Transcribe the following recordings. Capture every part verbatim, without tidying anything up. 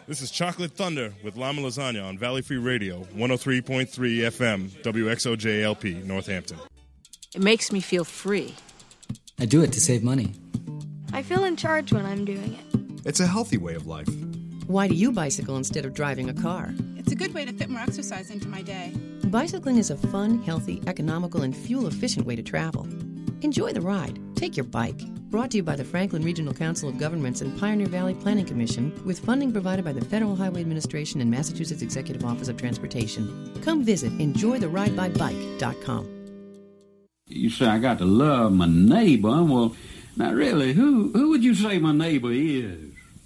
This is Chocolate Thunder with Llama Lasagna on Valley Free Radio, one oh three point three F M, W X O J L P, Northampton. It makes me feel free. I do it to save money. I feel in charge when I'm doing it. It's a healthy way of life. Why do you bicycle instead of driving a car? It's a good way to fit more exercise into my day. Bicycling is a fun, healthy, economical, and fuel-efficient way to travel. Enjoy the ride. Take your bike. Brought to you by the Franklin Regional Council of Governments and Pioneer Valley Planning Commission, with funding provided by the Federal Highway Administration and Massachusetts Executive Office of Transportation. Come visit enjoy the ride by bike dot com. You say I got to love my neighbor. Well, now really, who who would you say my neighbor is?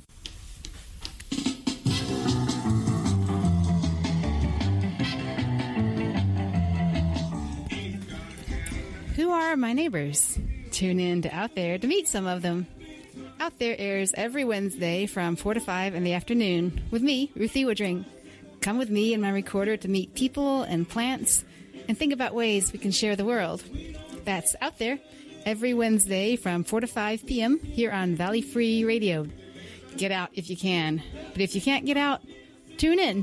Who are my neighbors? Tune in to Out There to meet some of them. Out There airs every Wednesday from four to five in the afternoon with me, Ruthie Woodring. Come with me and my recorder to meet people and plants and think about ways we can share the world. That's Out There every Wednesday from four to five p.m. here on Valley Free Radio. Get out if you can, but if you can't get out, tune in.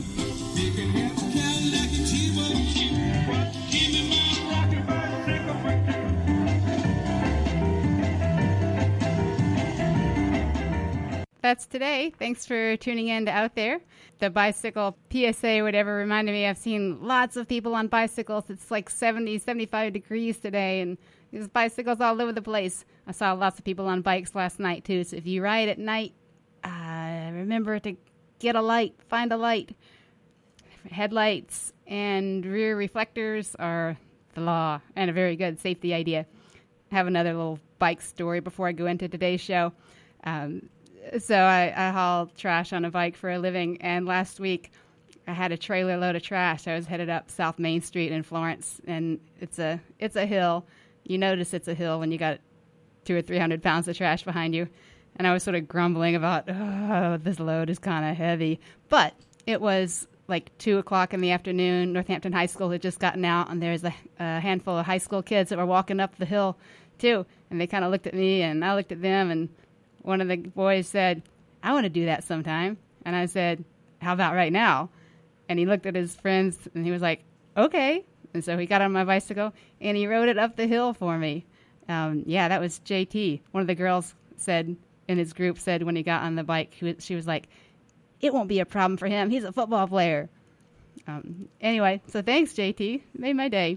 That's today. Thanks for tuning in to Out There. The bicycle P S A or whatever reminded me I've seen lots of people on bicycles. It's like seventy, seventy-five degrees today, and there's bicycles all over the place. I saw lots of people on bikes last night, too. So if you ride at night, uh, remember to get a light, find a light. Headlights and rear reflectors are the law and a very good safety idea. I have another little bike story before I go into today's show. Um, So I, I haul trash on a bike for a living, and last week I had a trailer load of trash. I was headed up South Main Street in Florence, and it's a it's a hill. You notice it's a hill when you got two or three hundred pounds of trash behind you. And I was sort of grumbling about, oh, this load is kind of heavy. But it was like two o'clock in the afternoon. Northampton High School had just gotten out, and there's a, a handful of high school kids that were walking up the hill too. And they kind of looked at me, and I looked at them, and one of the boys said, I want to do that sometime. And I said, how about right now? And he looked at his friends, and he was like, okay. And so he got on my bicycle, and he rode it up the hill for me. Um, yeah, that was J T. One of the girls said, in his group, said when he got on the bike, he was, she was like, it won't be a problem for him. He's a football player. Um, anyway, so thanks, J T. It made my day.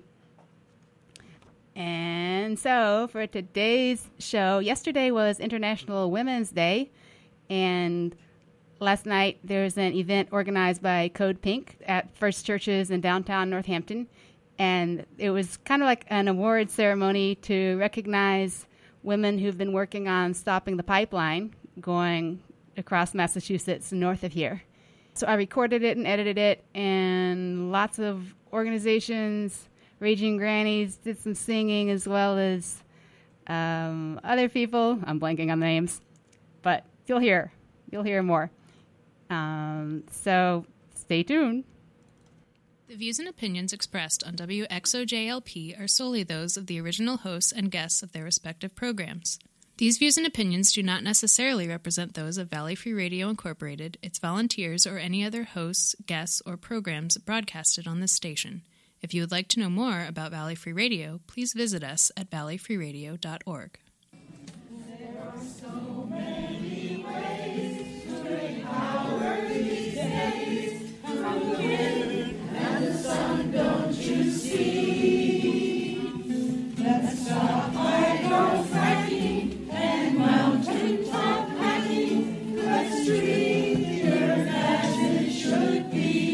And so for today's show, yesterday was International Women's Day, and last night there was an event organized by Code Pink at First Churches in downtown Northampton, and it was kind of like an award ceremony to recognize women who've been working on stopping the pipeline going across Massachusetts north of here. So I recorded it and edited it, and lots of organizations, Raging Grannies, did some singing, as well as um, other people. I'm blanking on the names, but you'll hear. You'll hear more. Um, so stay tuned. The views and opinions expressed on W X O J L P are solely those of the original hosts and guests of their respective programs. These views and opinions do not necessarily represent those of Valley Free Radio Incorporated, its volunteers, or any other hosts, guests, or programs broadcasted on this station. If you would like to know more about Valley Free Radio, please visit us at valley free radio dot org. There are so many ways to empower these days. From the wind and the sun, don't you see? Let's stop hydrofracking and mountaintop hacking. Let's treat the earth as it should be.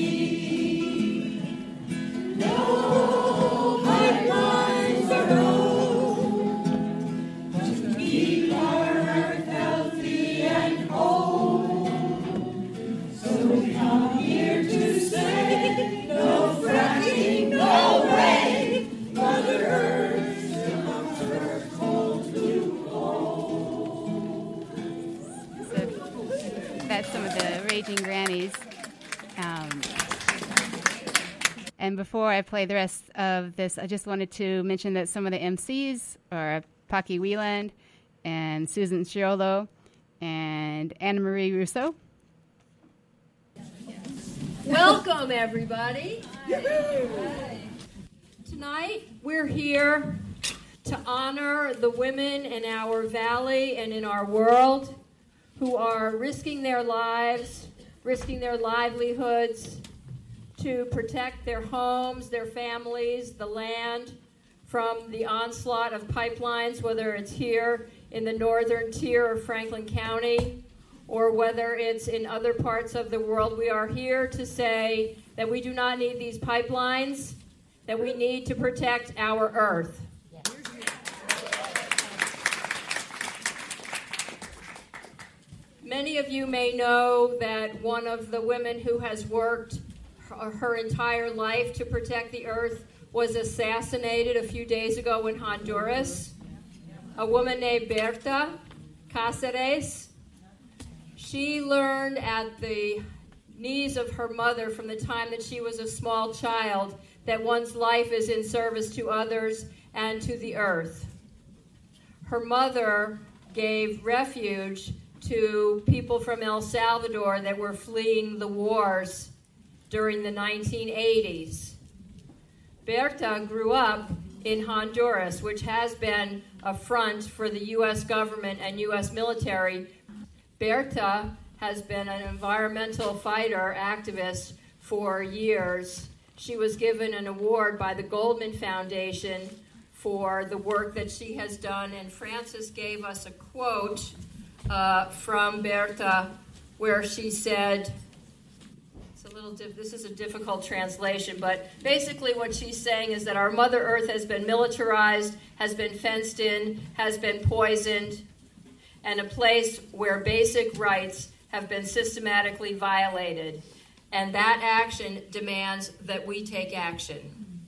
No pipelines are rolled to keep our earth healthy and whole. So we come here to say, no fracking, no way. Mother Earth becomes her cold blue hole. So that's some of the Raging Grannies. Um, And before I play the rest of this, I just wanted to mention that some of the M Cs are Pocky Wieland and Susan Sciollo and Anna Marie Rousseau. Welcome, everybody. Tonight, we're here to honor the women in our valley and in our world who are risking their lives, risking their livelihoods to protect their homes, their families, the land from the onslaught of pipelines, whether it's here in the northern tier of Franklin County or whether it's in other parts of the world. We are here to say that we do not need these pipelines, that we need to protect our earth. Many of you may know that one of the women who has worked her, her entire life to protect the earth was assassinated a few days ago in Honduras. A woman named Berta Cáceres. She learned at the knees of her mother from the time that she was a small child that one's life is in service to others and to the earth. Her mother gave refuge to people from El Salvador that were fleeing the wars during the nineteen eighties. Berta grew up in Honduras, which has been a front for the U S government and U S military. Berta has been an environmental fighter, activist for years. She was given an award by the Goldman Foundation for the work that she has done, and Frances gave us a quote uh, from Berta where she said, it's a little diff- this is a difficult translation, but basically what she's saying is that our Mother Earth has been militarized, has been fenced in, has been poisoned, and a place where basic rights have been systematically violated. And that action demands that we take action.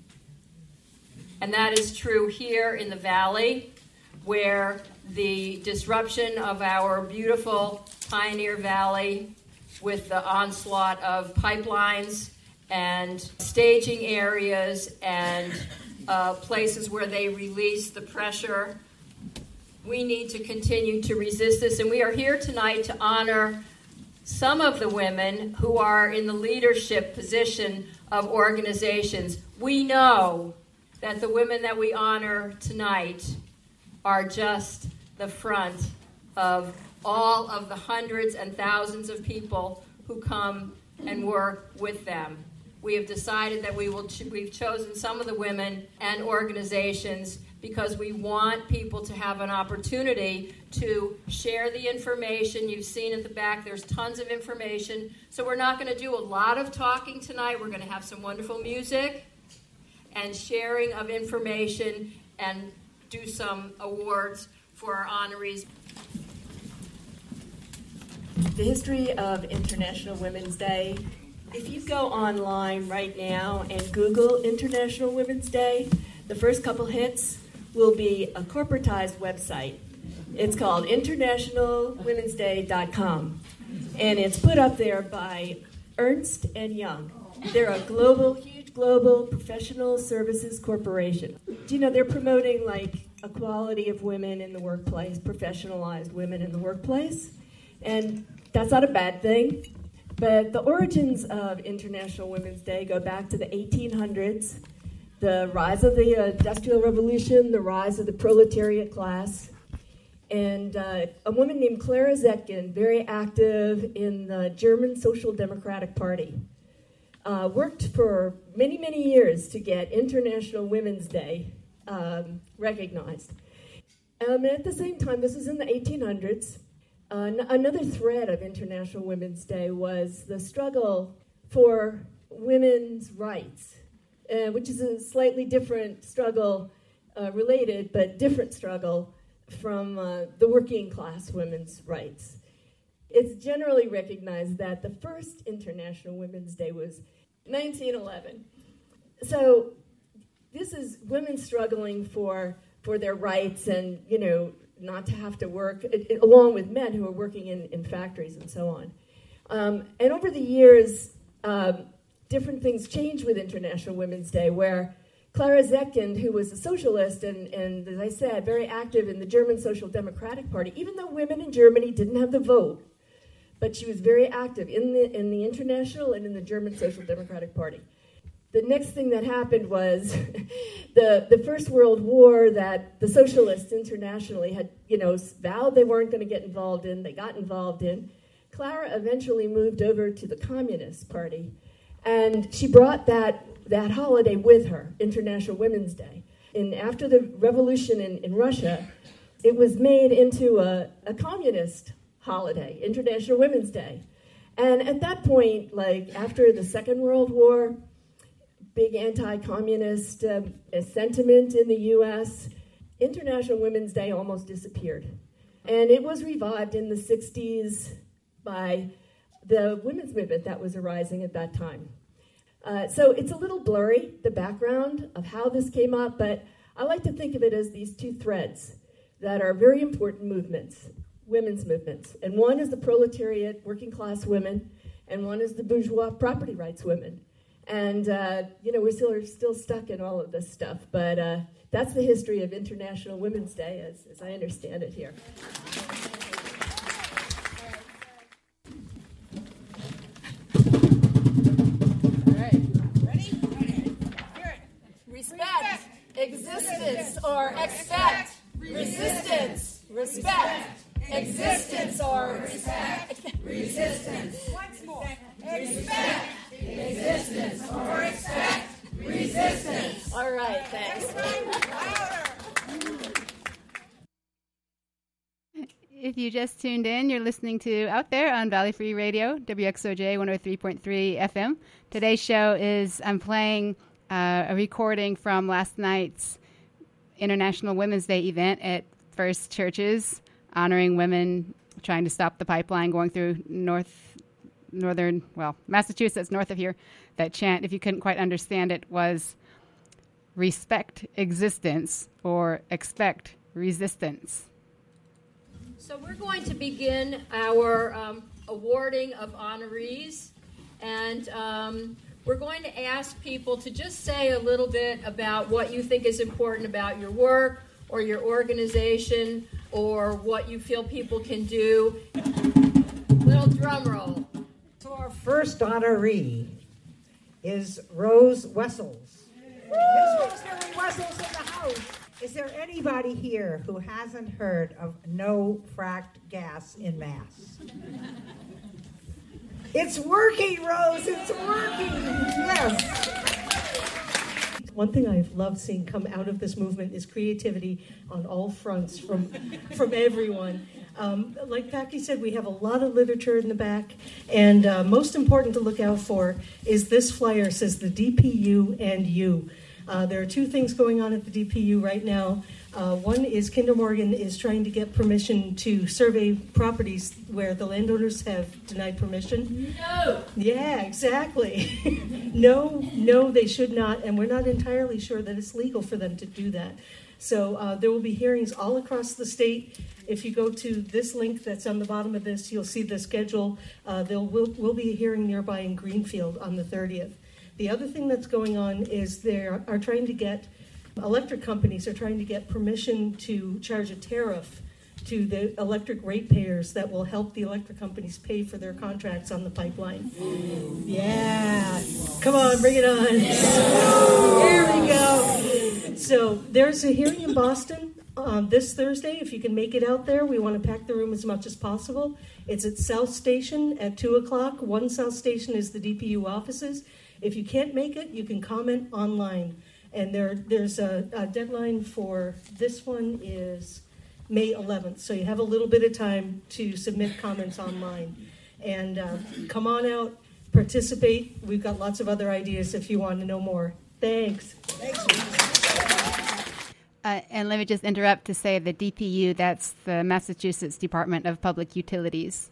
And that is true here in the Valley, where the disruption of our beautiful Pioneer Valley with the onslaught of pipelines and staging areas and uh, places where they release the pressure. We need to continue to resist this, and we are here tonight to honor some of the women who are in the leadership position of organizations. We know that the women that we honor tonight are just the front of all of the hundreds and thousands of people who come and work with them. We have decided that we will ch- we've chosen some of the women and organizations because we want people to have an opportunity to share the information. You've seen at the back, there's tons of information. So we're not going to do a lot of talking tonight. We're going to have some wonderful music and sharing of information and do some awards for our honorees. The history of International Women's Day. If you go online right now and Google International Women's Day, the first couple hits will be a corporatized website. It's called international women's day dot com, and it's put up there by Ernst and Young. They're a global, huge global professional services corporation. Do you know they're promoting like equality of women in the workplace, professionalized women in the workplace, and that's not a bad thing. But the origins of International Women's Day go back to the eighteen hundreds. The rise of the uh, Industrial Revolution, the rise of the proletariat class, and uh, a woman named Clara Zetkin, very active in the German Social Democratic Party, uh, worked for many, many years to get International Women's Day um, recognized. Um, and at the same time, this is in the eighteen hundreds, uh, n- another thread of International Women's Day was the struggle for women's rights. Uh, which is a slightly different struggle, uh, related, but different struggle from uh, the working class women's rights. It's generally recognized that the first International Women's Day was nineteen eleven. So this is women struggling for for their rights and, you know, not to have to work, it, it, along with men who are working in, in factories and so on. Um, and over the years, um, different things changed with International Women's Day, where Clara Zetkin, who was a socialist and, and, as I said, very active in the German Social Democratic Party, even though women in Germany didn't have the vote, but she was very active in the in the International and in the German Social Democratic Party. The next thing that happened was the the First World War that the socialists internationally had, you know, vowed they weren't going to get involved in. They got involved in. Clara eventually moved over to the Communist Party, and she brought that that holiday with her, International Women's Day. And after the revolution in, in Russia, it was made into a, a communist holiday, International Women's Day. And at that point, like after the Second World War, big anti-communist uh, sentiment in the U S, International Women's Day almost disappeared. And it was revived in the sixties by the women's movement that was arising at that time. Uh, so it's a little blurry, the background of how this came up, but I like to think of it as these two threads that are very important movements, women's movements. And one is the proletariat, working class women, and one is the bourgeois property rights women. And, uh, you know, we're still, are still stuck in all of this stuff, but uh, that's the history of International Women's Day as, as I understand it here. Respect, existence, or expect. Resistance, respect, existence, or respect. Resistance. Once more. Respect, existence, or expect. Resistance. All right, thanks. If you just tuned in, you're listening to Out There on Valley Free Radio, W X O J one oh three point three F M. Today's show is I'm playing Uh, a recording from last night's International Women's Day event at First Churches, honoring women trying to stop the pipeline going through north, northern, well, Massachusetts, north of here. That chant, if you couldn't quite understand it, was respect existence or expect resistance. So we're going to begin our um, awarding of honorees, and um, we're going to ask people to just say a little bit about what you think is important about your work or your organization or what you feel people can do. Little drum roll. So our first honoree is Rose Wessels. Miss Rosemary Wessels in the house. Is there anybody here who hasn't heard of no fracked gas in Mass? It's working, Rose. It's working. Yes. One thing I've loved seeing come out of this movement is creativity on all fronts from from everyone. Um, like Packy said, we have a lot of literature in the back, and uh, most important to look out for is this flyer. It says the D P U and you. Uh, there are two things going on at the D P U right now. Uh, one is Kinder Morgan is trying to get permission to survey properties where the landowners have denied permission. No! Yeah, exactly. no, no, they should not, and we're not entirely sure that it's legal for them to do that. So uh, there will be hearings all across the state. If you go to this link that's on the bottom of this, you'll see the schedule. Uh, there will, will be a hearing nearby in Greenfield on the thirtieth. The other thing that's going on is they are trying to get, electric companies are trying to get permission to charge a tariff to the electric ratepayers that will help the electric companies pay for their contracts on the pipeline. Yeah. Come on, bring it on. There we go. So there's a hearing in Boston uh, this Thursday. If you can make it out there, we want to pack the room as much as possible. It's at South Station at two o'clock. One South Station is the D P U offices. If you can't make it, you can comment online. And there, there's a, a deadline for this one is May eleventh. So you have a little bit of time to submit comments online. And uh, come on out, participate. We've got lots of other ideas if you want to know more. Thanks. Thanks. Uh, and let me just interrupt to say the D P U, that's the Massachusetts Department of Public Utilities.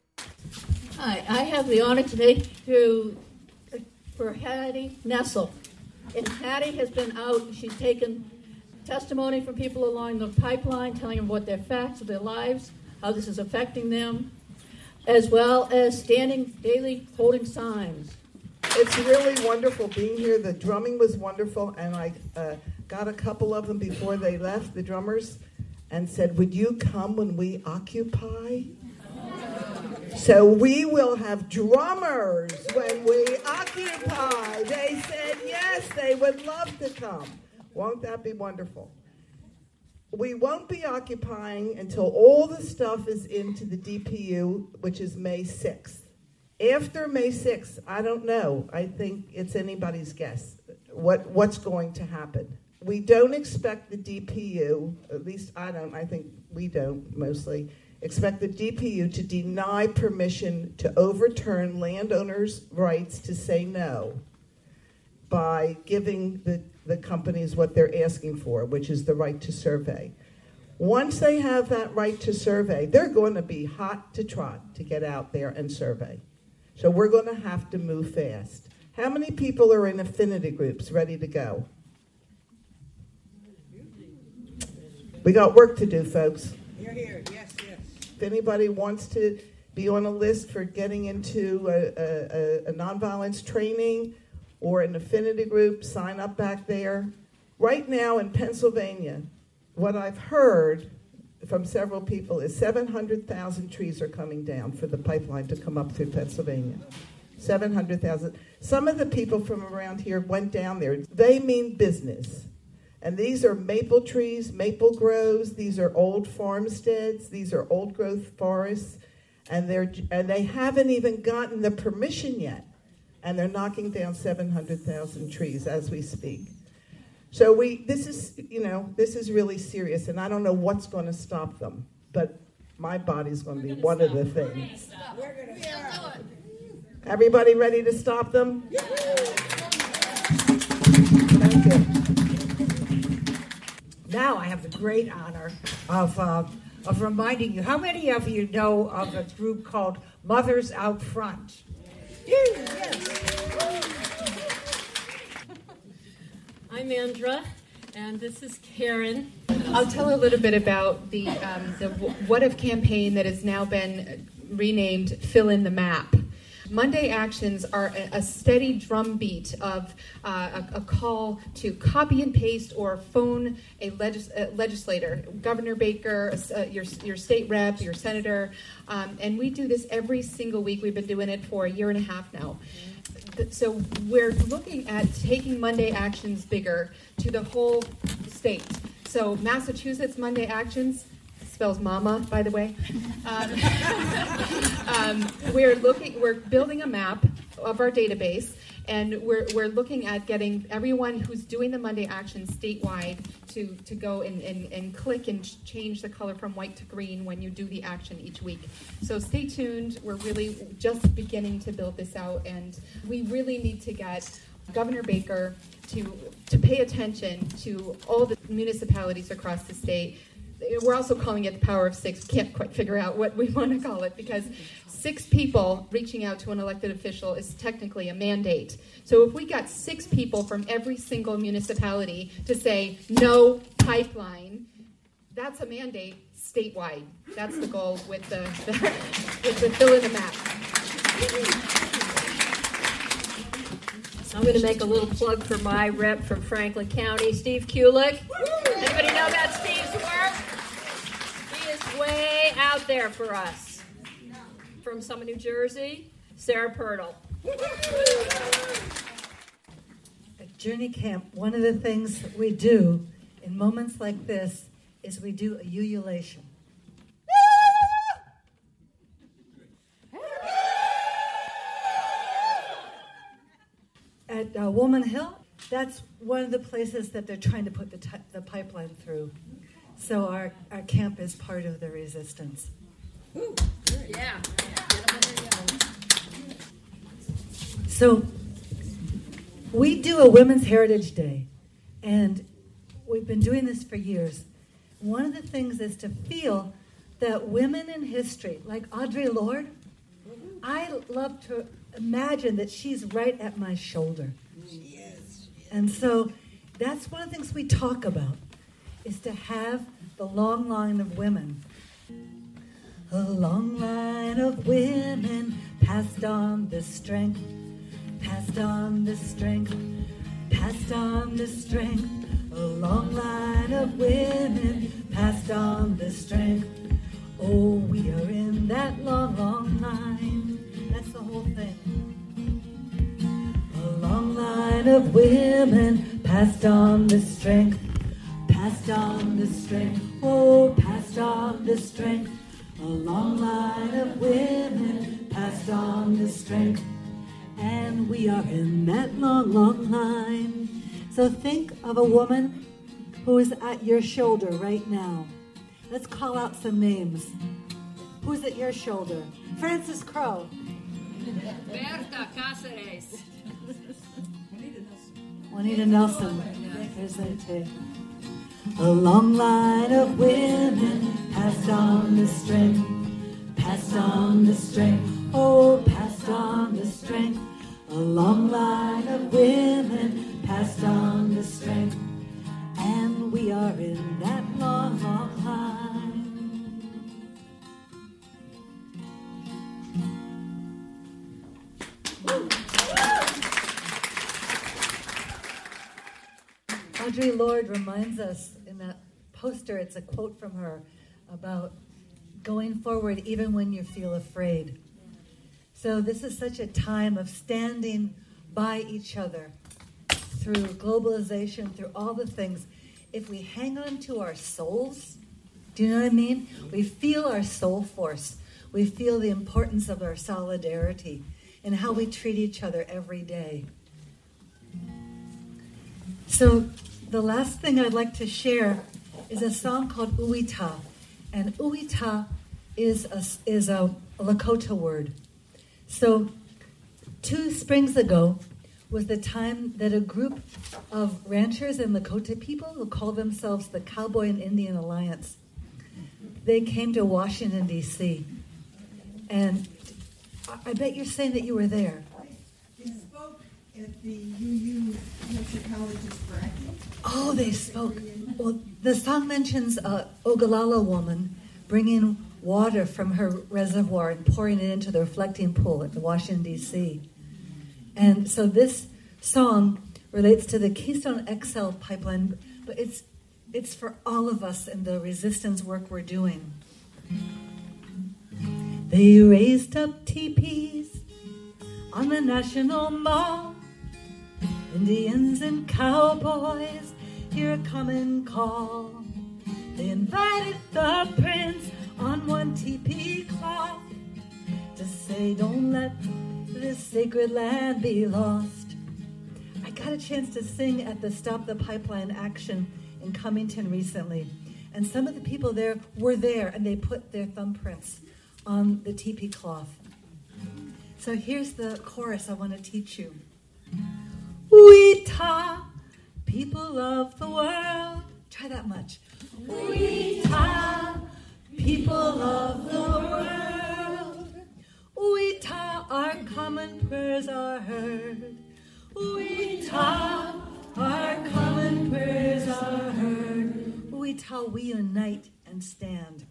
Hi, I have the honor today to for Hattie Nessel. And Hattie has been out and she's taken testimony from people along the pipeline, telling them what their facts of their lives, how this is affecting them, as well as standing daily holding signs. It's really wonderful being here. The drumming was wonderful, and I uh, got a couple of them before they left, the drummers, and said, would you come when we occupy? So we will have drummers when we occupy. They said yes, they would love to come. Won't that be wonderful? We won't be occupying until all the stuff is into the D P U, which is May sixth. After May sixth, I don't know. I think it's anybody's guess what, what's going to happen. We don't expect the D P U, at least I don't, I think we don't mostly, expect the D P U to deny permission to overturn landowners' rights to say no by giving the, the companies what they're asking for, which is the right to survey. Once they have that right to survey, they're going to be hot to trot to get out there and survey. So we're going to have to move fast. How many people are in affinity groups ready to go? We got work to do, folks. You're here, yes, yes. If anybody wants to be on a list for getting into a, a, a nonviolence training or an affinity group, sign up back there. Right now in Pennsylvania, what I've heard from several people is seven hundred thousand trees are coming down for the pipeline to come up through Pennsylvania. seven hundred thousand. Some of the people from around here went down there. They mean business. And these are maple trees, maple groves. These are old farmsteads. These are old growth forests. And they're and they haven't even gotten the permission yet. And they're knocking down seven hundred thousand trees as we speak. So we, this is, you know, this is really serious, and I don't know what's going to stop them, but my body's going to be one of the things. We're going to stop. Everybody ready to stop them? Thank you. Now I have the great honor of uh, of reminding you. How many of you know of a group called Mothers Out Front? Yes. I'm Andra, and this is Karen. I'll tell a little bit about the um, the What If campaign that has now been renamed Fill in the Map. Monday actions are a, a steady drumbeat of uh, a, a call to copy and paste or phone a, legis- a legislator, Governor Baker, uh, your your state rep, your senator, um, and we do this every single week. We've been doing it for a year and a half now. So we're looking at taking Monday actions bigger to the whole state. So Massachusetts Monday actions spells mama, by the way. Um, um, we're looking, we're building a map of our database, and we're we're looking at getting everyone who's doing the Monday actions statewide to to go and, and, and click and change the color from white to green when you do the action each week. So stay tuned. We're really just beginning to build this out, and we really need to get Governor Baker to to pay attention to all the municipalities across the state. We're also calling it the power of six. Can't quite figure out what we want to call it, because six people reaching out to an elected official is technically a mandate. So if we got six people from every single municipality to say no pipeline, that's a mandate statewide. That's the goal with the, the with the fill in the map. I'm going to make a little plug for my rep from Franklin County, Steve Kulik. Anybody know about Steve's work? He is way out there for us. From Summit, New Jersey, Sarah Pirtle. At Journey Camp, one of the things that we do in moments like this is we do a ululation. At uh, Woman Hill, that's one of the places that they're trying to put the, t- the pipeline through. So our, our camp is part of the resistance. Ooh, yeah. So we do a Women's Heritage Day, and we've been doing this for years. One of the things is to feel that women in history, like Audre Lorde, I love to imagine that she's right at my shoulder. And so that's one of the things we talk about, is to have the long line of women. A long line of women passed on the strength, passed on the strength, passed on the strength. A long line of women passed on the strength. Oh, we are in that long, long line. That's the whole thing. A long line of women passed on the strength, passed on the strength, oh, passed on the strength. A long line of women passed on the strength. And we are in that long, long line. So think of a woman who is at your shoulder right now. Let's call out some names. Who's at your shoulder? Francis Crowe. Berta Cáceres. Juanita Nelson. Presente. A long line of women passed on the strength, passed on the strength, oh, passed on the strength. A long line of women passed on the strength, and we are in that long, long line. Audre Lorde reminds us in that poster, it's a quote from her about going forward even when you feel afraid. So this is such a time of standing by each other through globalization, through all the things. If we hang on to our souls, do you know what I mean? We feel our soul force. We feel the importance of our solidarity and how we treat each other every day. So the last thing I'd like to share is a song called Uita. And Uita is a, is a Lakota word. So two springs ago was the time that a group of ranchers and Lakota people who call themselves the Cowboy and Indian Alliance, they came to Washington, D C And I bet you're saying that you were there. They spoke at the U U Hampshire College's bracket. Oh, they spoke. Well, the song mentions a Ogallala woman bringing water from her reservoir and pouring it into the reflecting pool at the Washington, D C And so this song relates to the Keystone X L pipeline, but it's it's for all of us in the resistance work we're doing. They raised up teepees on the National Mall. Indians and cowboys hear a common call. They invited the prince on one teepee cloth to say, don't let this sacred land be lost. I got a chance to sing at the Stop the Pipeline action in Cummington recently, and some of the people there were there, and they put their thumbprints on the teepee cloth. So here's the chorus I want to teach you. Uita, people of the world. Try that much. Uita, people of the world. Uita, our common prayers are heard. Uita, our common prayers are heard. Uita, we unite and stand.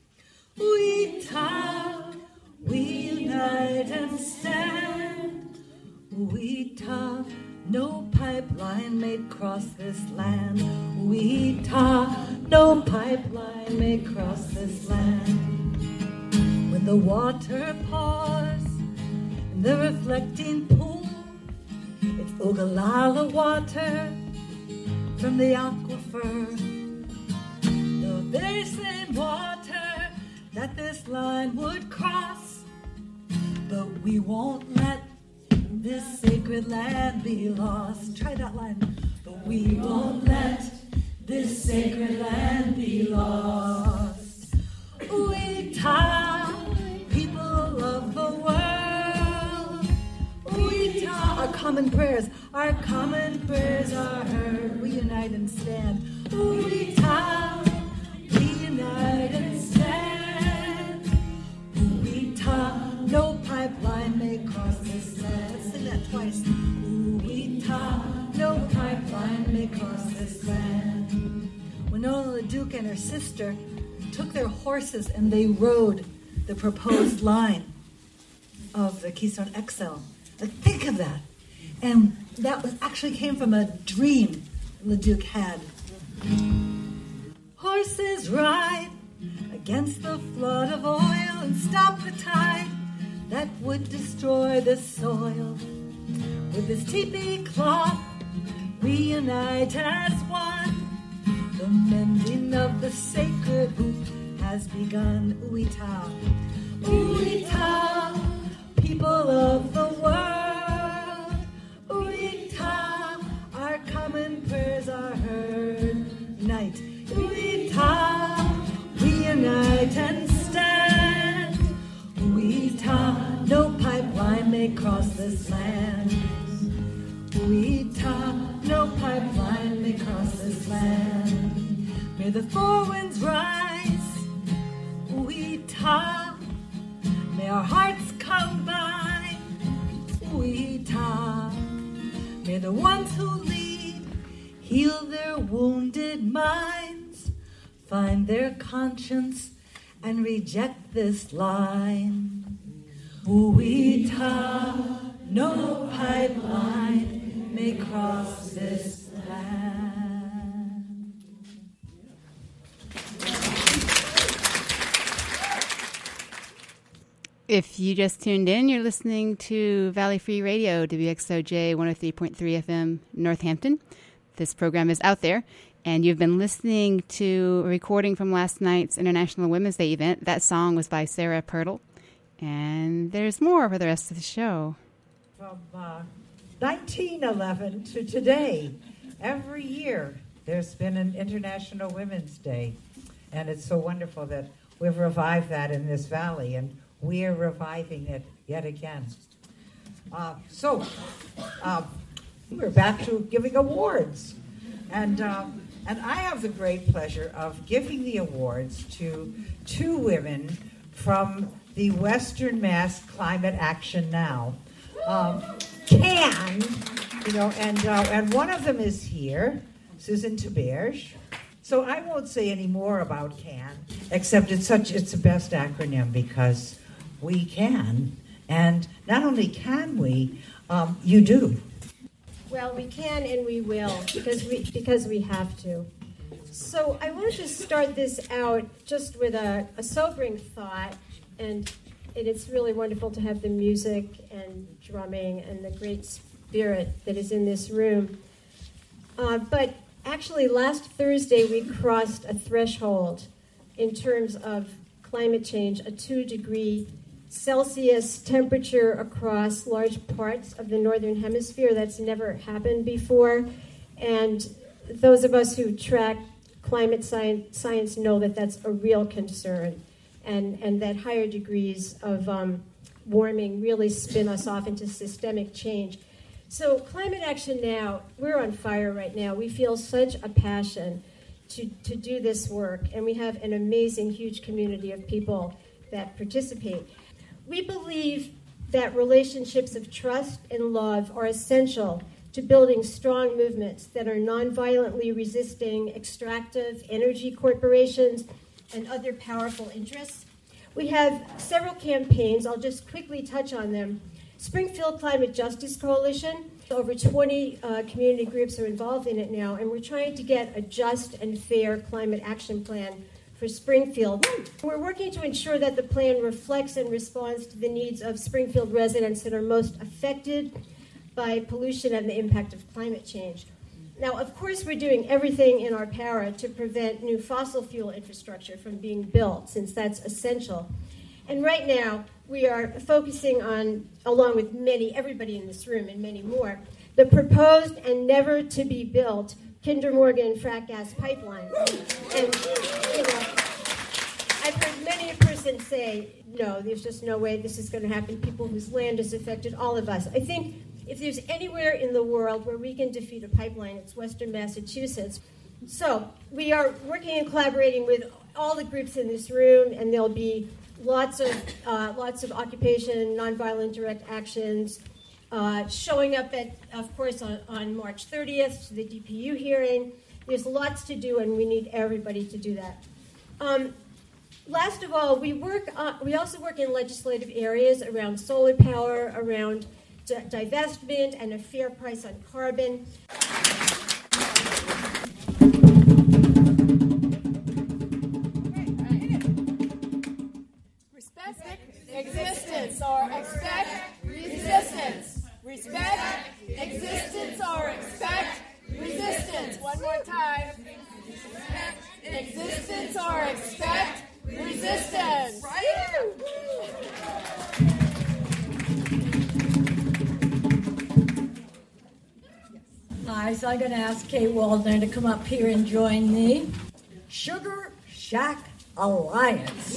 Uita, we unite and stand. Uita, no pipeline may cross this land. Uita, no pipeline may cross this land. When the water pours in the reflecting pool, it's Ogallala water from the aquifer. The very same water that this line would cross, but we won't let this sacred land be lost. Try that line. But we won't let this sacred land be lost. Uita, people of the world. Uita, our common prayers, our common prayers are heard. We unite and stand. Uita, we unite and stand. Uita, no pipeline may cross this land. Let's sing that twice. Uita, no pipeline may cross this land. Winona LaDuke and her sister took their horses and they rode the proposed line of the Keystone X L. Like, think of that. And that was actually came from a dream LaDuke had. Horses ride against the flood of oil and stop the tide that would destroy the soil. With this teepee cloth, we unite as one. The mending of the sacred hoop has begun. Uita, Uita, people of the world. Uita, our common prayers are heard. Night, Uita, we unite and stand. Uita, no pipeline may cross this land. Uita, no pipeline may cross this land. May the four winds rise. Uita, may our hearts combine. Uita, may the ones who lead heal their wounded minds, find their conscience and reject this line. Uita, no pipeline may cross this land. If you just tuned in, you're listening to Valley Free Radio, W X O J one oh three point three F M, Northampton. This program is out there, and you've been listening to a recording from last night's International Women's Day event. That song was by Sarah Pirtle, and there's more for the rest of the show. From uh, nineteen eleven to today, every year there's been an International Women's Day, and it's so wonderful that we've revived that in this valley, and we are reviving it yet again. Uh, so, uh, we're back to giving awards, and uh, and I have the great pleasure of giving the awards to two women from the Western Mass Climate Action Now. Um, CAN, you know, and uh, and one of them is here, Susan Taberge. So I won't say any more about CAN, except it's such it's the best acronym because we can, and not only can we, um, you do. Well, we can and we will because we because we have to. So I want to just start this out just with a, a sobering thought, and and it's really wonderful to have the music and drumming and the great spirit that is in this room. Uh, but actually, last Thursday we crossed a threshold in terms of climate change, a two-degree Celsius temperature across large parts of the northern hemisphere. That's never happened before. And those of us who track climate science, science know that that's a real concern, and, and that higher degrees of um, warming really spin us off into systemic change. So Climate Action Now, we're on fire right now. We feel such a passion to, to do this work, and we have an amazing, huge community of people that participate. We believe that relationships of trust and love are essential to building strong movements that are nonviolently resisting extractive energy corporations and other powerful interests. We have several campaigns. I'll just quickly touch on them. Springfield Climate Justice Coalition, over twenty uh, community groups are involved in it now, and we're trying to get a just and fair climate action plan for Springfield. We're working to ensure that the plan reflects and responds to the needs of Springfield residents that are most affected by pollution and the impact of climate change. Now, of course, we're doing everything in our power to prevent new fossil fuel infrastructure from being built, since that's essential. And right now, we are focusing on, along with many, everybody in this room and many more, the proposed and never to be built Kinder Morgan frack gas pipeline. And, you know, I've heard many a person say, no, there's just no way this is going to happen. People whose land is affected, all of us. I think if there's anywhere in the world where we can defeat a pipeline, it's Western Massachusetts. So we are working and collaborating with all the groups in this room, and there'll be lots of uh, lots of occupation, nonviolent direct actions, uh, showing up at, of course, on, on March thirtieth, the D P U hearing. There's lots to do, and we need everybody to do that. Um, last of all, we work. Uh, we also work in legislative areas around solar power, around d- divestment, and a fair price on carbon. guys. I'm going to ask Kate Waldner to come up here and join me. Sugar Shack Alliance.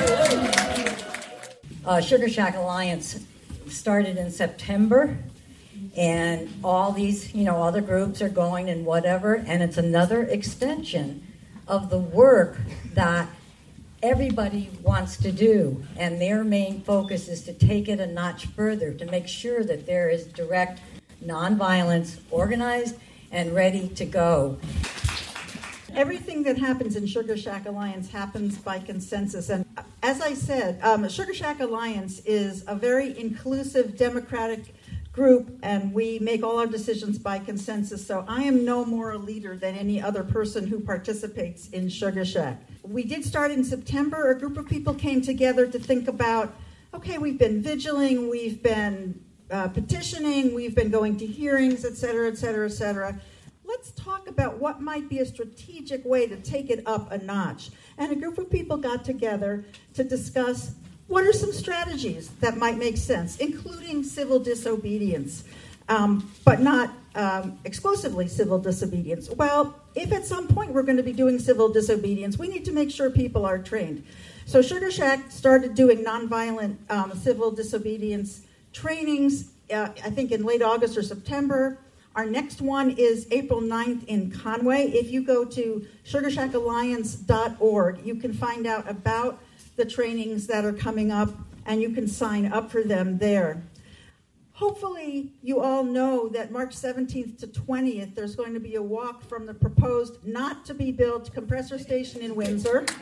Uh, Sugar Shack Alliance started in September, and all these, you know, other groups are going and whatever, and it's another extension of the work that everybody wants to do, and their main focus is to take it a notch further, to make sure that there is direct nonviolence, organized and ready to go. Everything that happens in Sugar Shack Alliance happens by consensus. And as I said, um, Sugar Shack Alliance is a very inclusive, democratic group, and we make all our decisions by consensus. So I am no more a leader than any other person who participates in Sugar Shack. We did start in September. A group of people came together to think about, okay, we've been vigiling, we've been uh, petitioning, we've been going to hearings, et cetera, et cetera, et cetera. Let's talk about what might be a strategic way to take it up a notch. And a group of people got together to discuss what are some strategies that might make sense, including civil disobedience, um, but not um, exclusively civil disobedience. Well, if at some point we're going to be doing civil disobedience, we need to make sure people are trained. So Sugar Shack started doing nonviolent um, civil disobedience trainings, uh, I think in late August or September. Our next one is April ninth in Conway. If you go to sugar shack alliance dot org, you can find out about the trainings that are coming up, and you can sign up for them there. Hopefully, you all know that March seventeenth to twentieth, there's going to be a walk from the proposed not-to-be-built compressor station in Windsor to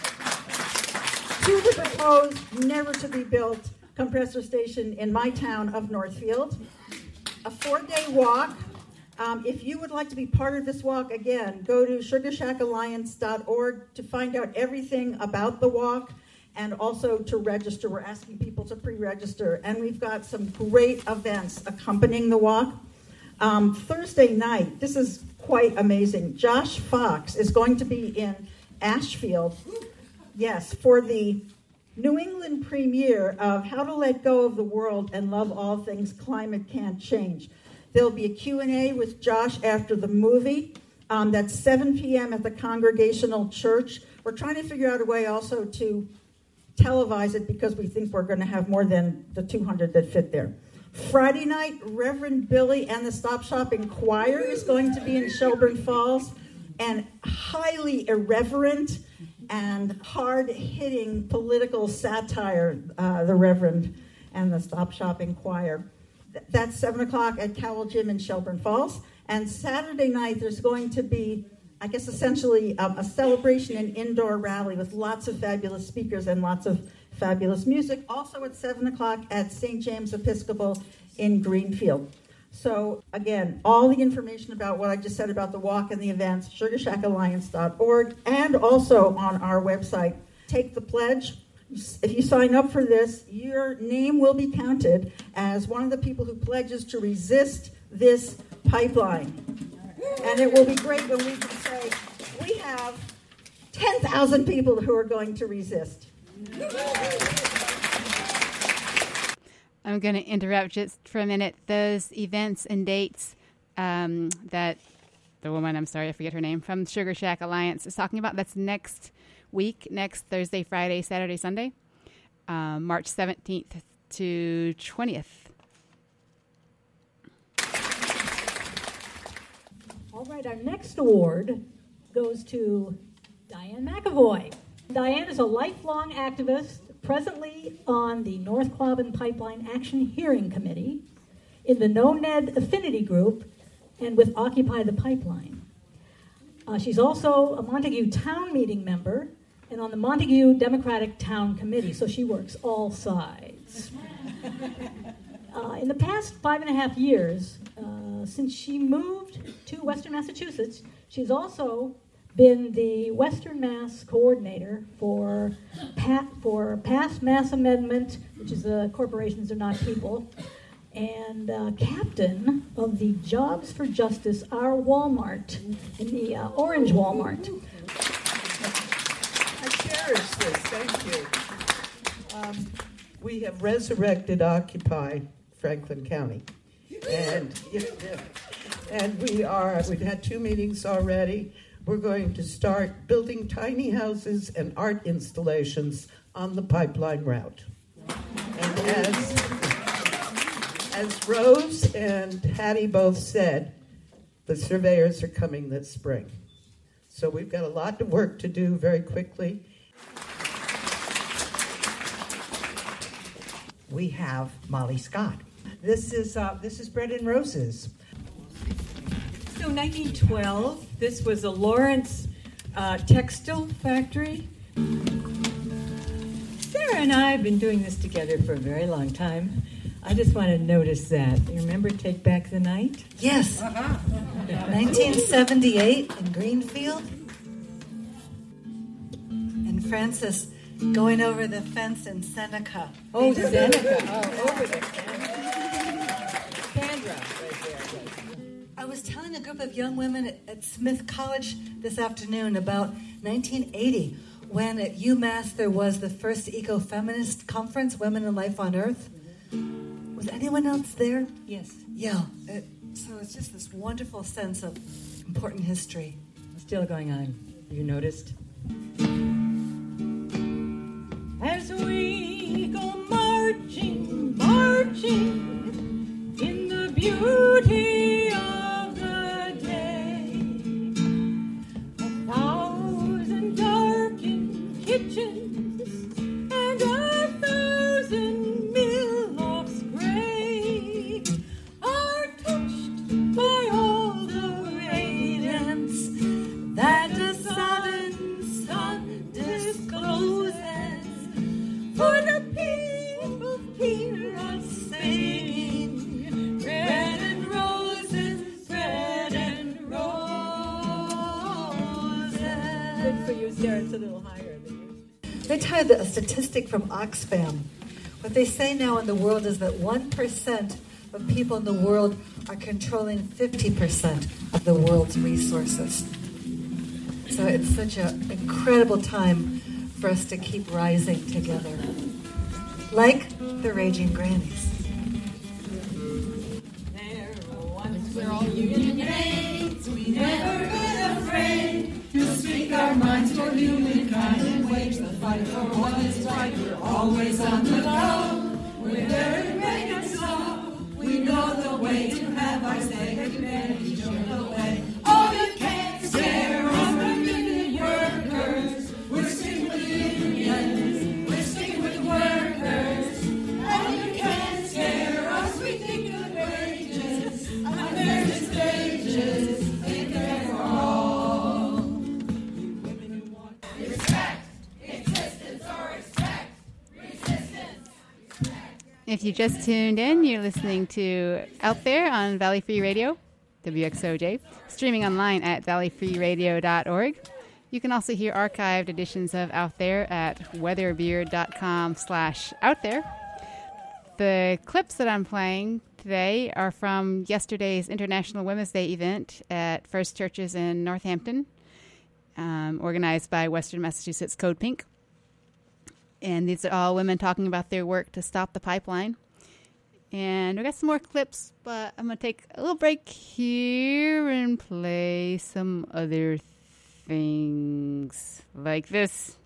the proposed never-to-be-built compressor station in my town of Northfield. A four-day walk. Um, if you would like to be part of this walk, again, go to sugar shack alliance dot org to find out everything about the walk and also to register. We're asking people to pre-register. And we've got some great events accompanying the walk. Um, Thursday night, this is quite amazing. Josh Fox is going to be in Ashfield, yes, for the New England premiere of How to Let Go of the World and Love All Things Climate Can't Change. There'll be a Q and A with Josh after the movie. Um, that's seven p.m. at the Congregational Church. We're trying to figure out a way also to televise it because we think we're going to have more than the two hundred that fit there. Friday night, Reverend Billy and the Stop Shopping Choir is going to be in Shelburne Falls, and highly irreverent and hard-hitting political satire, uh, the Reverend and the Stop Shopping Choir. That's seven o'clock at Cowell Gym in Shelburne Falls. And Saturday night, there's going to be, I guess, essentially um, a celebration and indoor rally with lots of fabulous speakers and lots of fabulous music. Also at seven o'clock at Saint James Episcopal in Greenfield. So, again, all the information about what I just said about the walk and the events, sugar shack alliance dot org, and also on our website. Take the pledge. If you sign up for this, your name will be counted as one of the people who pledges to resist this pipeline. And it will be great when we can say, we have ten thousand people who are going to resist. I'm going to interrupt just for a minute. Those events and dates um, that the woman, I'm sorry, I forget her name, from Sugar Shack Alliance is talking about, that's next week, next Thursday, Friday, Saturday, Sunday, um, March seventeenth to twentieth. All right, our next award goes to Diane McAvoy. Diane is a lifelong activist, presently on the North Quabbin Pipeline Action Hearing Committee, in the No Ned Affinity Group, and with Occupy the Pipeline. Uh, she's also a Montague Town Meeting member and on the Montague Democratic Town Committee, so she works all sides. Uh, in the past five and a half years, uh, since she moved to Western Massachusetts, she's also been the Western Mass coordinator for PAT, for Pass Mass Amendment, which is the Corporations Are Not People, and uh, captain of the Jobs for Justice, our Walmart, in the uh, Orange Walmart. I cherish this, thank you. Um, we have resurrected Occupy Franklin County. And, And we are, we've had two meetings already. We're going to start building tiny houses and art installations on the pipeline route. And as, as Rose and Hattie both said, the surveyors are coming this spring. So we've got a lot of work to do very quickly. We have Molly Scott. This is uh, this is Bread and Roses. So nineteen twelve, this was a Lawrence uh, textile factory. Sarah and I have been doing this together for a very long time. I just want to notice that. You remember Take Back the Night? Yes. nineteen seventy-eight in Greenfield. And Francis going over the fence in Seneca. Oh, Seneca. Oh, over there. Sandra, right there. I was telling a group of young women at, at Smith College this afternoon about nineteen eighty, when at UMass there was the first ecofeminist conference, Women and Life on Earth. Was anyone else there? Yes. Yeah. It, so it's just this wonderful sense of important history. Still going on. You noticed? As we go marching, marching in the beauty of the day, a thousand darkened kitchens and a thousand mill-lofts gray are touched by all the radiance that the southern sun discloses. For the people hear us singing, bread and roses, bread and roses. Good for you, Sarah. It's a little higher than yours. They tell you that a statistic from Oxfam. What they say now in the world is that one percent of people in the world are controlling fifty percent of the world's resources. So it's such an incredible time for us to keep rising together, like the Raging Grannies. We're all union mates, we never been afraid to speak our minds for humankind and wage the fight for what is right. We're always on the go, we're very brave and slow. We know the way to have our say, and each show the way. Oh, you can't scare us from union workers. We're sticking with unions, we're sticking with workers. Oh, you can't scare us, we think good wages, American stages, think they're for all. Women who want respect, existence or respect, resistance. If you just tuned in, you're listening to Out There on Valley Free Radio, W X O J, streaming online at valley free radio dot org. You can also hear archived editions of Out There at weatherbeard.com slash out there. The clips that I'm playing today are from yesterday's International Women's Day event at First Churches in Northampton, um, organized by Western Massachusetts Code Pink. And these are all women talking about their work to stop the pipeline. And we got some more clips, but I'm going to take a little break here and play some other things like this.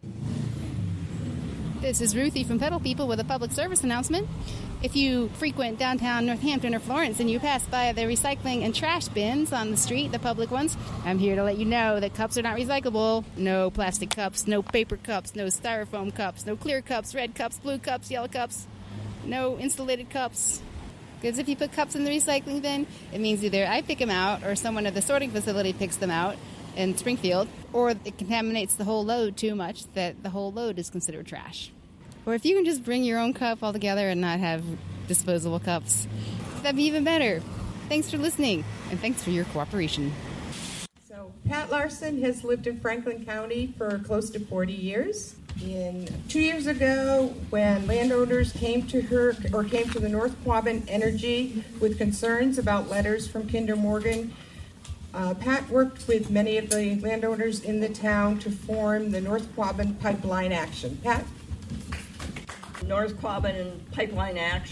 This is Ruthie from Pedal People with a public service announcement. If you frequent downtown Northampton or Florence and you pass by the recycling and trash bins on the street, the public ones, I'm here to let you know that cups are not recyclable. No plastic cups, no paper cups, no styrofoam cups, no clear cups, red cups, blue cups, yellow cups, no insulated cups. Because if you put cups in the recycling bin, it means either I pick them out or someone at the sorting facility picks them out in Springfield, or it contaminates the whole load too much that the whole load is considered trash. Or if you can just bring your own cup altogether and not have disposable cups, that'd be even better. Thanks for listening, and thanks for your cooperation. So Pat Larson has lived in Franklin County for close to forty years. In two years ago, when landowners came to her or came to the North Quabbin Energy with concerns about letters from Kinder Morgan, uh, Pat worked with many of the landowners in the town to form the North Quabbin Pipeline Action. Pat? North Quabbin and Pipeline Action.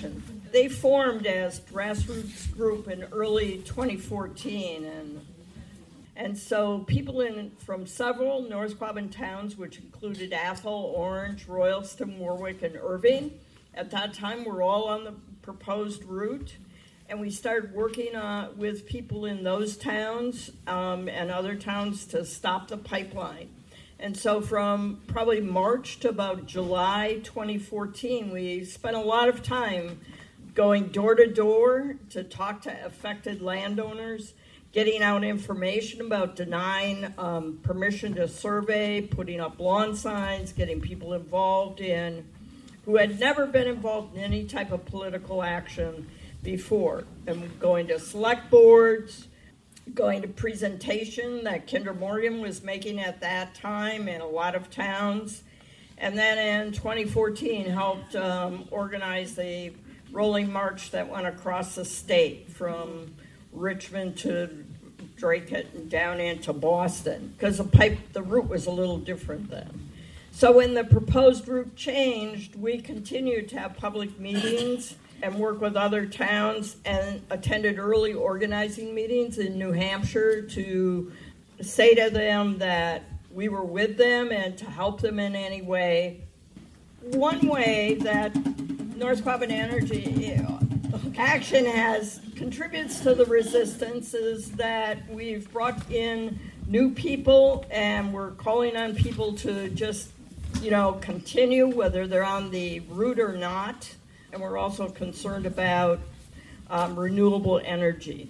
They formed as grassroots group in early twenty fourteen, and and so people in from several North Quabbin towns, which included Athol, Orange, Royalston, Warwick, and Irving, at that time were all on the proposed route. And we started working uh, with people in those towns um, and other towns to stop the pipeline. And so from probably March to about July twenty fourteen, we spent a lot of time going door to door to talk to affected landowners, getting out information about denying um, permission to survey, putting up lawn signs, getting people involved in, who had never been involved in any type of political action before, and going to select boards, going to presentation that Kinder Morgan was making at that time in a lot of towns, and then in twenty fourteen helped um, organize a rolling march that went across the state from Richmond to Drake and down into Boston, because the pipe, the route was a little different then. So when the proposed route changed, we continued to have public meetings and work with other towns, and attended early organizing meetings in New Hampshire to say to them that we were with them and to help them in any way. One way that North Quabbin Energy Action has contributes to the resistance is that we've brought in new people, and we're calling on people to just, you know, continue whether they're on the route or not. And we're also concerned about um, renewable energy.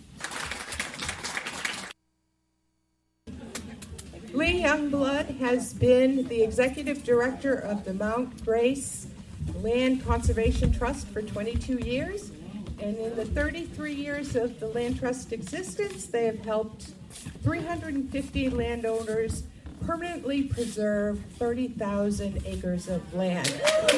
Lee Youngblood has been the executive director of the Mount Grace Land Conservation Trust for twenty-two years. And in the thirty-three years of the Land Trust existence, they have helped three hundred fifty landowners permanently preserve thirty thousand acres of land.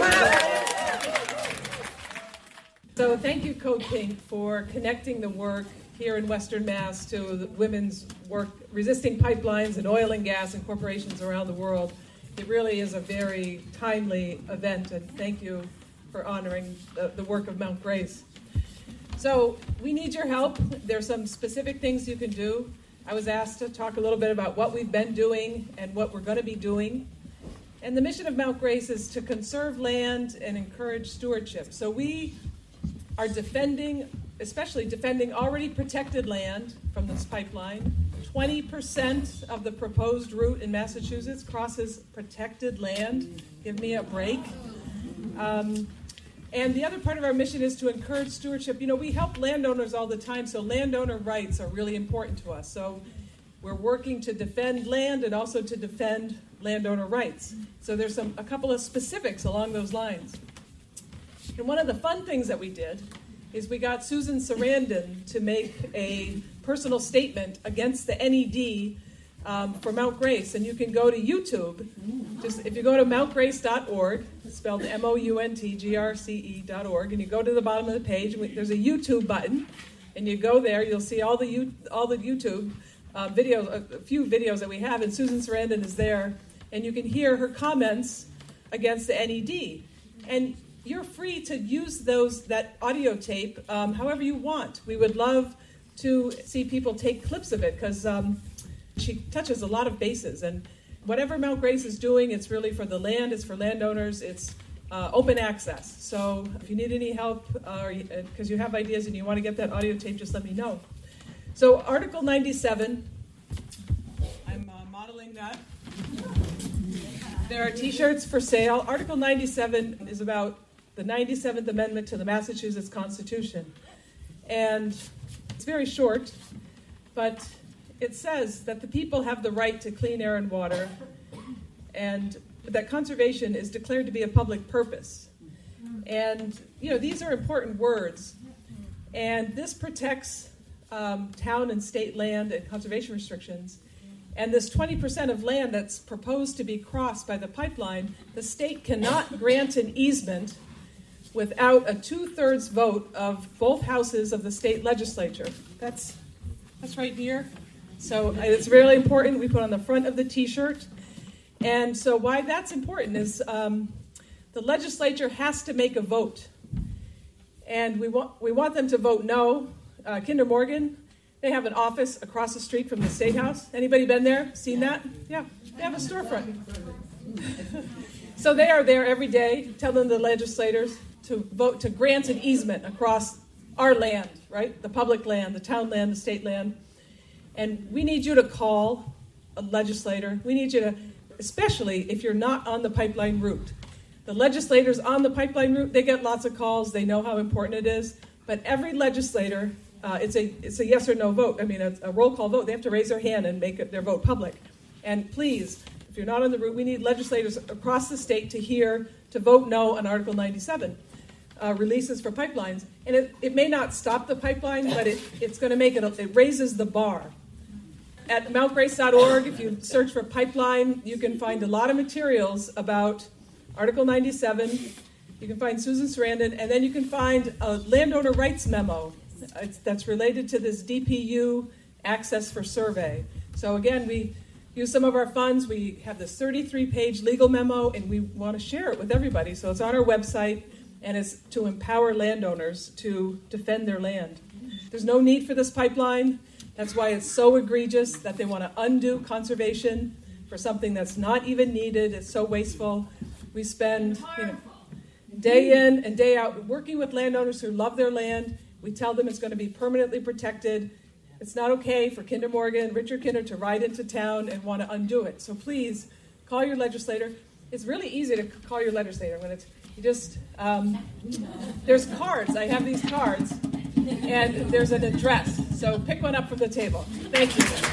So thank you, Code Pink, for connecting the work here in Western Mass to the women's work resisting pipelines and oil and gas and corporations around the world. It really is a very timely event, and thank you for honoring the, the work of Mount Grace. So we need your help. There's some specific things you can do. I was asked to talk a little bit about what we've been doing and what we're going to be doing. And the mission of Mount Grace is to conserve land and encourage stewardship. So we are defending, especially defending already protected land from this pipeline. twenty percent of the proposed route in Massachusetts crosses protected land. Give me a break. Um, and the other part of our mission is to encourage stewardship. You know, we help landowners all the time, so landowner rights are really important to us. So we're working to defend land and also to defend landowner rights. So there's some a couple of specifics along those lines. And one of the fun things that we did is we got Susan Sarandon to make a personal statement against the N E D um, for Mount Grace. And you can go to YouTube. Just if you go to mount grace dot org, spelled M O U N T G R C E dot org, and you go to the bottom of the page, and we, there's a YouTube button, and you go there, you'll see all the you, all the YouTube uh, videos, a, a few videos that we have, and Susan Sarandon is there, and you can hear her comments against the N E D. And you're free to use those that audio tape um, however you want. We would love to see people take clips of it, because um, she touches a lot of bases. And whatever Mount Grace is doing, it's really for the land, it's for landowners, it's uh, open access. So if you need any help, uh, or because you have ideas and you want to get that audio tape, just let me know. So Article ninety-seven, I'm uh, modeling that. There are t-shirts for sale. Article ninety-seven is about the ninety-seventh Amendment to the Massachusetts Constitution. And it's very short, but it says that the people have the right to clean air and water, and that conservation is declared to be a public purpose. And, you know, these are important words. And this protects um, town and state land and conservation restrictions. And this twenty percent of land that's proposed to be crossed by the pipeline, the state cannot grant an easement without a two-thirds vote of both houses of the state legislature. That's that's right here. So it's really important. We put on the front of the T-shirt. And so why that's important is um, the legislature has to make a vote. and we want we want them to vote no. Uh, Kinder Morgan, they have an office across the street from the State House. Anybody been there? Seen that? Yeah, they have a storefront. So they are there every day telling the legislators to vote to grant an easement across our land, right? The public land, the town land, the state land. And we need you to call a legislator. We need you to, especially if you're not on the pipeline route. The legislators on the pipeline route, they get lots of calls. They know how important it is. But every legislator, uh, it's a it's a yes or no vote. I mean, a, a roll call vote. They have to raise their hand and make it, their vote public. And please, if you're not on the route, we need legislators across the state to hear, to vote no on Article ninety-seven, uh, releases for pipelines. And it, it may not stop the pipeline, but it, it's going to make it, it raises the bar. At mount grace dot org, if you search for pipeline, you can find a lot of materials about Article ninety-seven. You can find Susan Sarandon, and then you can find a landowner rights memo that's related to this D P U access for survey. So again, we use some of our funds. We have this thirty-three page legal memo, and we want to share it with everybody. So it's on our website, and it's to empower landowners to defend their land. There's no need for this pipeline. That's why it's so egregious that they want to undo conservation for something that's not even needed. It's so wasteful. We spend you know, day in and day out working with landowners who love their land. We tell them it's going to be permanently protected. It's not okay for Kinder Morgan, Richard Kinder, to ride into town and want to undo it. So please call your legislator. It's really easy to call your legislator when it's you just um, there's cards. I have these cards, and there's an address. So pick one up from the table. Thank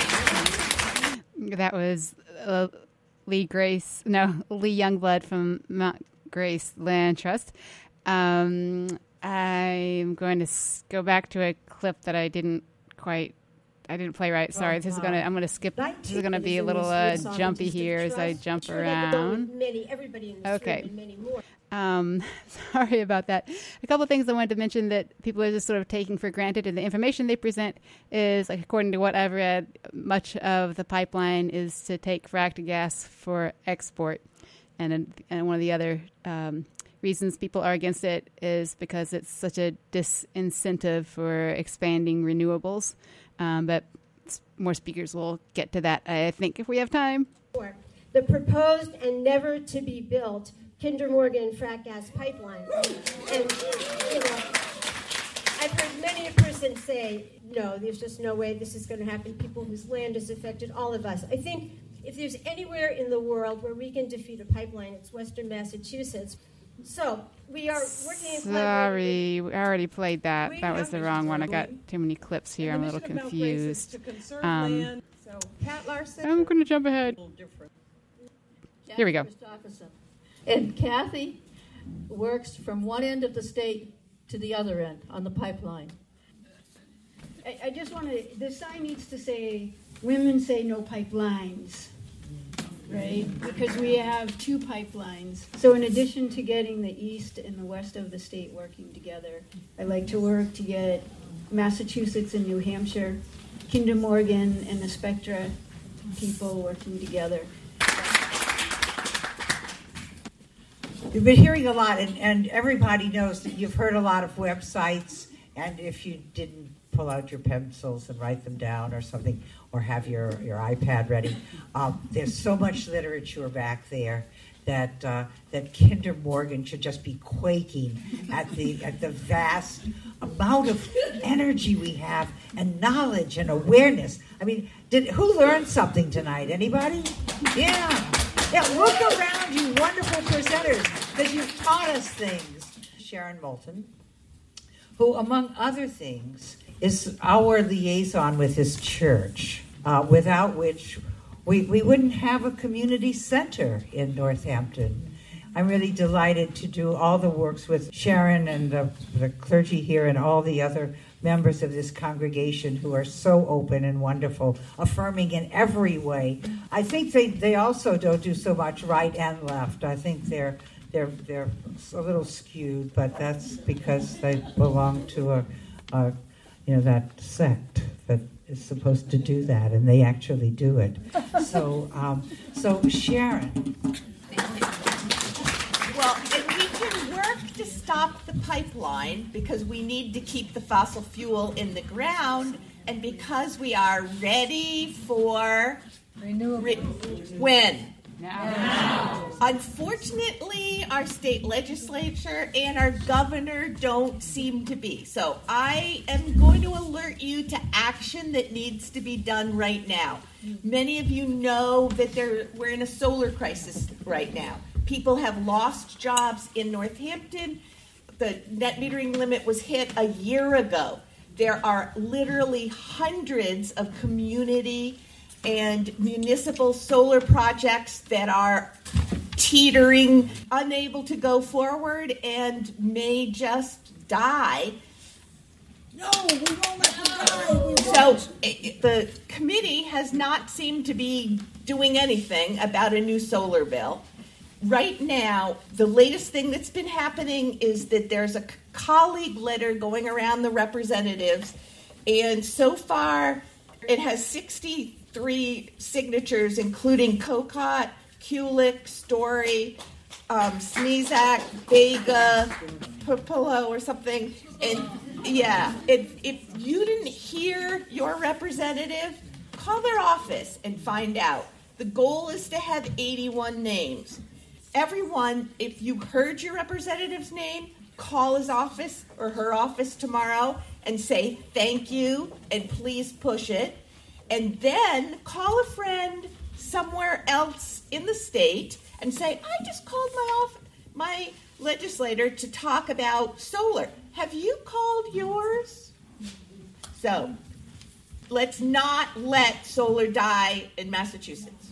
you. That was uh, Lee Grace, no, Lee Youngblood from Mount Grace Land Trust. Um, I'm going to s- go back to a clip that I didn't quite, I didn't play right. Sorry, this is gonna, I'm going to skip. This is going to be a little uh, jumpy here as I jump around. Many, everybody in this Okay. room and many more. Um, sorry about that. A couple of things I wanted to mention that people are just sort of taking for granted, and the information they present is, like, according to what I've read, much of the pipeline is to take fracked gas for export. And, and one of the other um, reasons people are against it is because it's such a disincentive for expanding renewables. Um, but more speakers will get to that, I think, if we have time. The proposed and never to be built Kinder Morgan frack gas pipeline. And, you know, I've heard many a person say, no, there's just no way this is going to happen. People whose land is affected, all of us. I think if there's anywhere in the world where we can defeat a pipeline, it's Western Massachusetts. So we are working in Sorry, we already played that. We That was the wrong one. I got too many clips here. I'm a little confused. Um, So Pat Larson. I'm going to jump ahead. Here we go. Christopherson. And Kathy works from one end of the state to the other end on the pipeline. I, I just want to, the sign needs to say, women say no pipelines, right? Because we have two pipelines. So in addition to getting the east and the west of the state working together, I like to work to get Massachusetts and New Hampshire, Kinder Morgan and the Spectra people working together. You've been hearing a lot, and, and everybody knows that you've heard a lot of websites, and if you didn't pull out your pencils and write them down or something, or have your, your iPad ready, um, there's so much literature back there that uh, that Kinder Morgan should just be quaking at the at the vast amount of energy we have and knowledge and awareness. I mean, did who learned something tonight? Anybody? Yeah. Yeah, look around, you wonderful presenters, because you've taught us things. Sharon Moulton, who, among other things, is our liaison with this church, uh, without which we, we wouldn't have a community center in Northampton. I'm really delighted to do all the works with Sharon and the, the clergy here and all the other members of this congregation who are so open and wonderful, affirming in every way. I think they, they also don't do so much right and left. I think they're they're they're a little skewed, but that's because they belong to a, a you know that sect that is supposed to do that, and they actually do it. So um, so Sharon. Well, and we can work to stop stop the pipeline because we need to keep the fossil fuel in the ground, and because we are ready for renewable. Re- when? Now. Unfortunately, our state legislature and our governor don't seem to be. So I am going to alert you to action that needs to be done right now. Many of you know that there, we're in a solar crisis right now. People have lost jobs in Northampton. The net metering limit was hit a year ago. There are literally hundreds of community and municipal solar projects that are teetering, unable to go forward, and may just die. No, we won't let them die. We So won't. it, the committee has not seemed to be doing anything about a new solar bill. Right now, the latest thing that's been happening is that there's a colleague letter going around the representatives, and so far it has sixty-three signatures, including Cocott, Kulik, Story, um, Smezak, Vega, Popolo, or something. And yeah, if, if you didn't hear your representative, call their office and find out. The goal is to have eighty-one names. Everyone, if you heard your representative's name, call his office or her office tomorrow and say thank you and please push it. And then call a friend somewhere else in the state and say, I just called my off- my legislator to talk about solar. Have you called yours? So let's not let solar die in Massachusetts.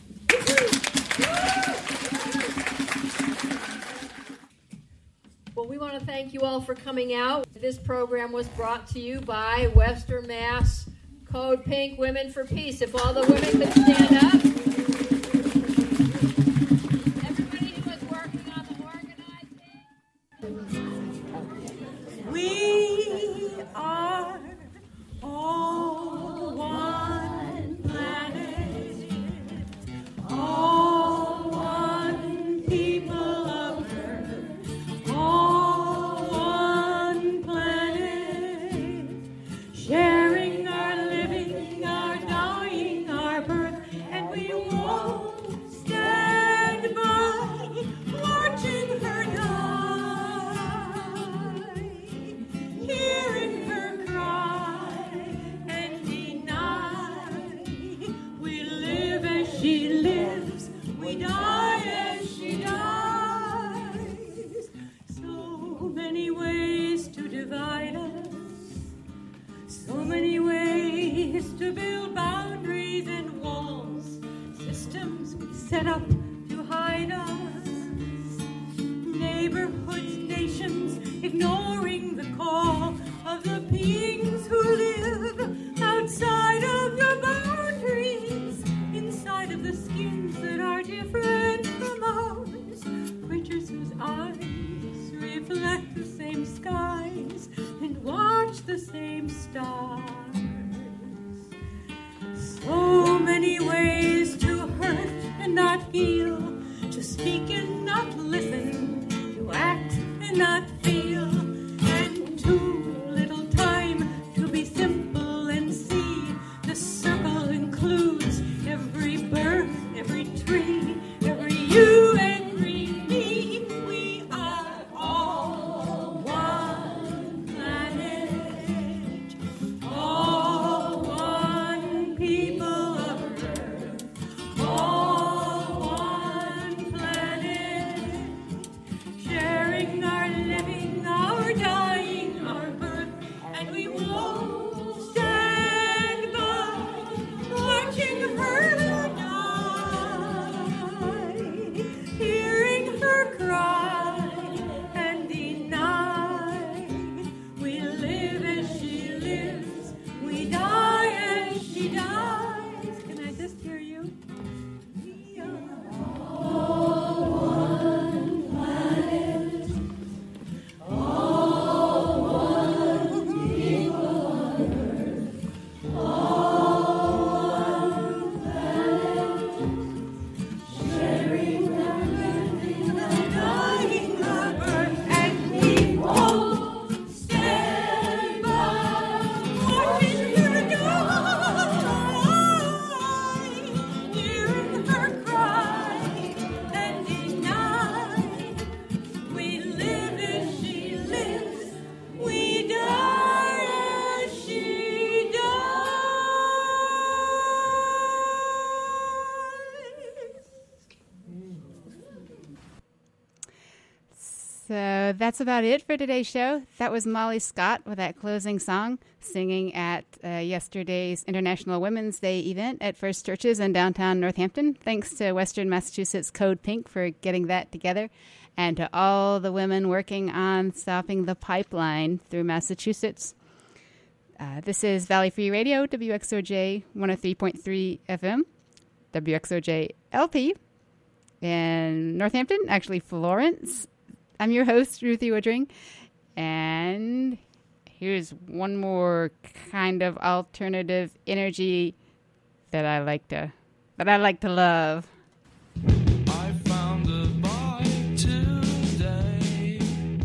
Well, we want to thank you all for coming out. This program was brought to you by Western Mass Code Pink Women for Peace. If all the women could stand up. Everybody who was working on the organizing. We are all one planet, all one people of Earth, all one planet, sharing our living, our dying, our birth, and we won't stand by watching her die, hearing her cry and deny. We live as she lives, we die as she dies. So many ways to divide us, so many ways to build boundaries and walls, systems we set up to hide us, neighborhoods, nations, ignoring the call of the beings who live outside of your boundaries, inside of the skins that are different from ours, creatures whose eyes reflect the same skies and watch the same stars. So many ways to hurt and not heal, to speak and not listen, to act and not feel, and too little time to be simple and see. The circle includes every birth, every tree, every you, every me. We are all one planet, all one people of Earth, all one planet, sharing our living, our dying, our birth, and we won't stand by watching her die, hearing her cry and deny. We live as she lives, we die as she dies. Can I just hear you? We are all one planet, all one people on earth, all one planet, sharing our living, our dying, our birth, and we won't So that's about it for today's show. That was Molly Scott with that closing song, singing at uh, yesterday's International Women's Day event at First Churches in downtown Northampton. Thanks to Western Massachusetts Code Pink for getting that together, and to all the women working on stopping the pipeline through Massachusetts. Uh, this is Valley Free Radio, W X O J one oh three point three F M, W X O J L P in Northampton, actually Florence. I'm your host, Ruthie Woodring, and here's one more kind of alternative energy that I like to that I like to love. I found a bike today.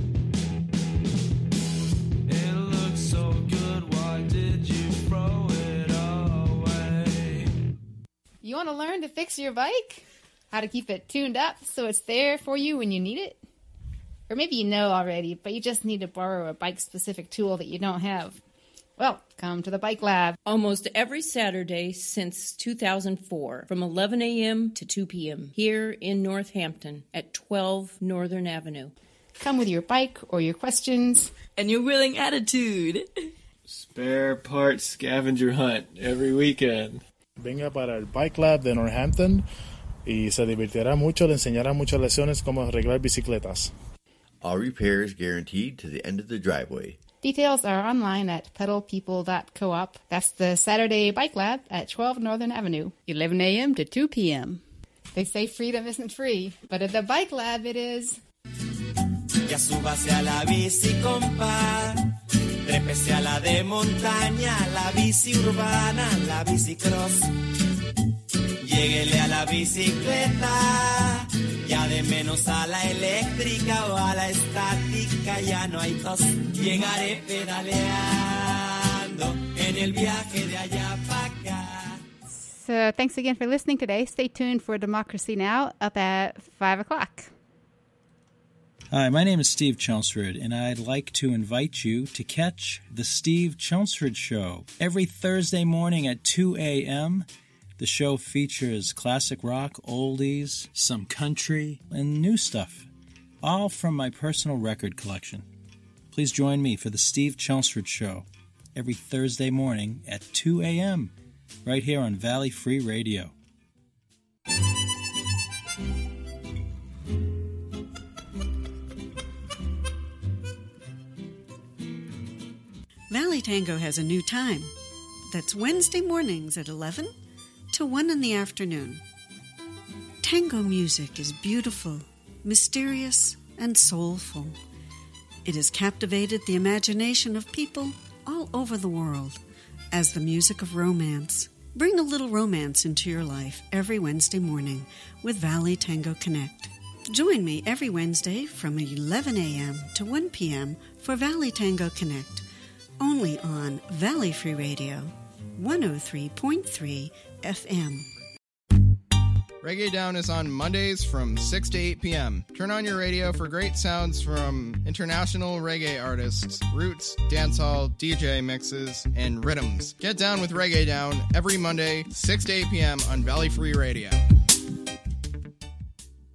It looks so good, why did you throw it away? You want to learn to fix your bike? How to keep it tuned up so it's there for you when you need it? Or maybe you know already, but you just need to borrow a bike-specific tool that you don't have. Well, come to the Bike Lab. Almost every Saturday since two thousand four, from eleven a.m. to two p.m., here in Northampton at twelve Northern Avenue. Come with your bike or your questions. And your willing attitude. Spare parts scavenger hunt every weekend. Venga para el Bike Lab de Northampton y se divertirá mucho, le enseñará muchas lecciones cómo arreglar bicicletas. All repairs guaranteed to the end of the driveway. Details are online at pedal people dot coop. That's the Saturday Bike Lab at twelve Northern Avenue, eleven a.m. to two p.m. They say freedom isn't free, but at the Bike Lab it is. Ya súbase a la bici, compa. Trépese a la de montaña, la bici urbana, la bici cross. Lléguele a la bicicleta. Ya de menos a la eléctrica o a la estática ya no hay tos. Llegaré pedaleando en el viaje de allá para acá. So thanks again for listening today. Stay tuned for Democracy Now! Up at five o'clock. Hi, my name is Steve Chelsford, and I'd like to invite you to catch The Steve Chelsford Show every Thursday morning at two a.m., The show features classic rock, oldies, some country, and new stuff, all from my personal record collection. Please join me for the Steve Chelsford Show every Thursday morning at two a.m. right here on Valley Free Radio. Valley Tango has a new time. That's Wednesday mornings at eleven to one in the afternoon. Tango music is beautiful, mysterious, and soulful. It has captivated the imagination of people all over the world as the music of romance. Bring a little romance into your life every Wednesday morning with Valley Tango Connect. Join me every Wednesday from eleven a.m. to one p.m. for Valley Tango Connect, only on Valley Free Radio, one oh three point three F M. Reggae Down is on Mondays from six to eight p.m. Turn on your radio for great sounds from international reggae artists, roots, dancehall, D J mixes, and rhythms. Get down with Reggae Down every Monday, six to eight p.m. on Valley Free Radio.